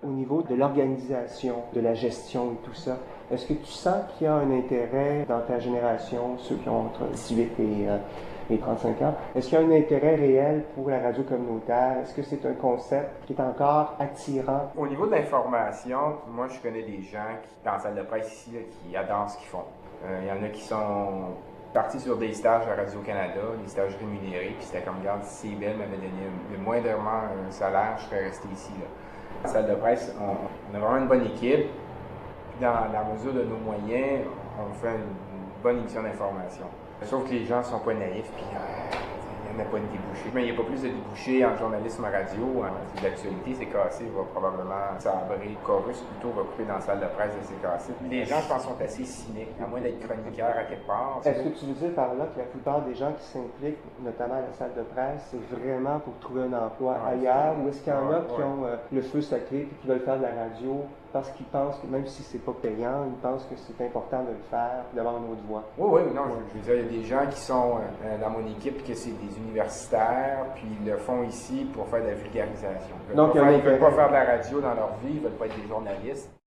Au niveau de l'organisation, de la gestion et tout ça, est-ce que tu sens qu'il y a un intérêt dans ta génération, ceux qui ont entre 18 et 35 ans, est-ce qu'il y a un intérêt réel pour la radio communautaire? Est-ce que c'est un concept qui est encore attirant? Au niveau de l'information, moi je connais des gens dans la salle de presse ici là, qui adorent ce qu'ils font. Il y en a qui sont partis sur des stages à Radio-Canada, des stages rémunérés, puis c'était comme, regarde, si CBL m'avait donné moindrement un salaire, je serais resté ici. Là. La salle de presse, on a vraiment une bonne équipe. Puis dans la mesure de nos moyens, on fait une bonne émission d'information. Sauf que les gens ne sont pas naïfs, puis il n'y en a pas de débouchés. Mais il n'y a pas plus de débouchés en journalisme radio. L'actualité, c'est cassé, va probablement sabrer. Chorus, plutôt, va couper dans la salle de presse et c'est cassé. Les gens, je pense, sont assez cyniques, à moins d'être chroniqueurs à quelque part. Est-ce que tu veux dire par là que la plupart des gens qui s'impliquent, notamment à la salle de presse, c'est vraiment pour trouver un emploi ailleurs? Ou est-ce qu'il y en a qui ont le feu sacré et qui veulent faire de la radio parce qu'ils pensent que même si c'est pas payant, ils pensent que c'est important de le faire et d'avoir une autre voix? Oui, non, je veux dire, il y a des gens qui sont dans mon équipe que c'est des universitaires, puis ils le font ici pour faire de la vulgarisation. Ils ne veulent pas faire de la radio dans leur vie, ils ne veulent pas être des journalistes.